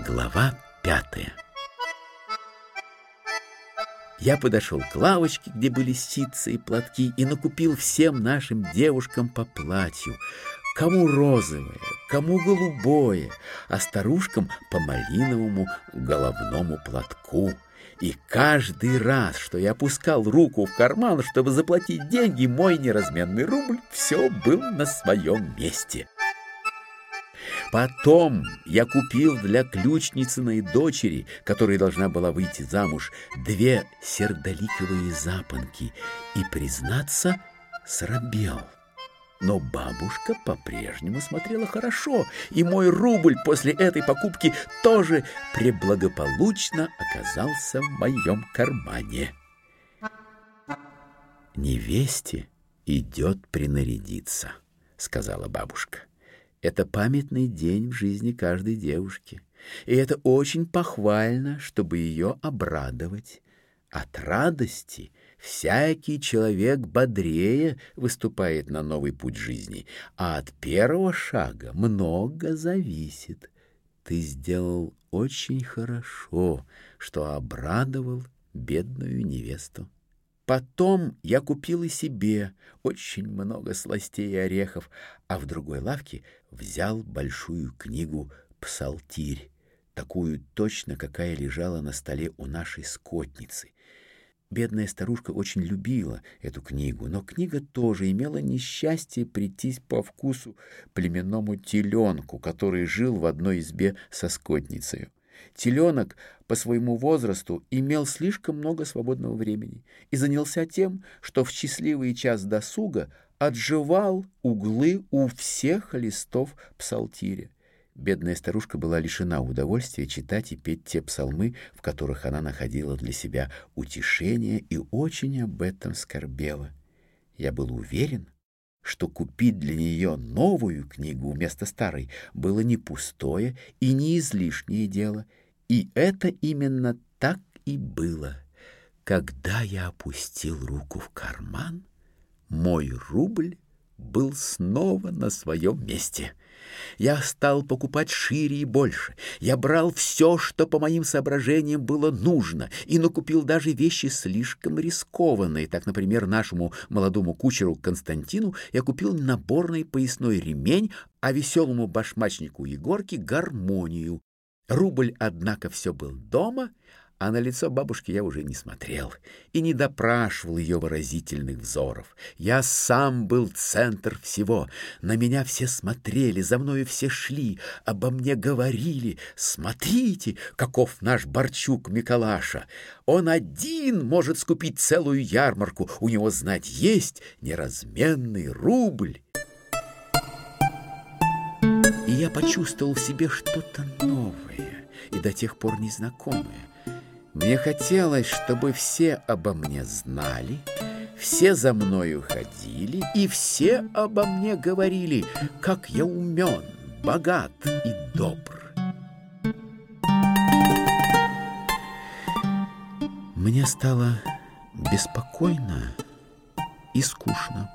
Глава 5. Я подошел к лавочке, где были ситцы и платки, и накупил всем нашим девушкам по платью. Кому розовое, кому голубое, а старушкам по малиновому головному платку. И каждый раз, что я опускал руку в карман, чтобы заплатить деньги, мой неразменный рубль все был на своем месте. Потом я купил для ключницыной дочери, которая должна была выйти замуж, 2 сердоликовые запонки и, признаться, срабел. Но бабушка по-прежнему смотрела хорошо, и мой рубль после этой покупки тоже преблагополучно оказался в моем кармане. «Невесте идет принарядиться», — сказала бабушка. «Это памятный день в жизни каждой девушки, и это очень похвально, чтобы ее обрадовать. От радости всякий человек бодрее выступает на новый путь жизни, а от первого шага много зависит. Ты сделал очень хорошо, что обрадовал бедную невесту». Потом я купил и себе очень много сластей и орехов, а в другой лавке взял большую книгу «Псалтирь», такую точно, какая лежала на столе у нашей скотницы. Бедная старушка очень любила эту книгу, но книга тоже имела несчастье прийтись по вкусу племенному теленку, который жил в одной избе со скотницей. Теленок по своему возрасту имел слишком много свободного времени и занялся тем, что в счастливый час досуга отжевал углы у всех листов псалтиря. Бедная старушка была лишена удовольствия читать и петь те псалмы, в которых она находила для себя утешение, и очень об этом скорбела. Я был уверен, что купить для нее новую книгу вместо старой было не пустое и не излишнее дело, и это именно так и было. Когда я опустил руку в карман, мой рубль был снова на своем месте. Я стал покупать шире и больше. Я брал все, что по моим соображениям было нужно, и накупил даже вещи слишком рискованные. Так, например, нашему молодому кучеру Константину я купил наборный поясной ремень, а веселому башмачнику Егорке гармонию. Рубль, однако, все был дома, а на лицо бабушки я уже не смотрел и не допрашивал ее выразительных взоров. Я сам был центр всего. На меня все смотрели, за мною все шли, обо мне говорили: «Смотрите, каков наш Борчук Миколаша! Он один может скупить целую ярмарку, у него, знать, есть неразменный рубль». И я почувствовал в себе что-то новое и до тех пор незнакомое. Мне хотелось, чтобы все обо мне знали, все за мною ходили, и все обо мне говорили, как я умен, богат и добр. Мне стало беспокойно и скучно.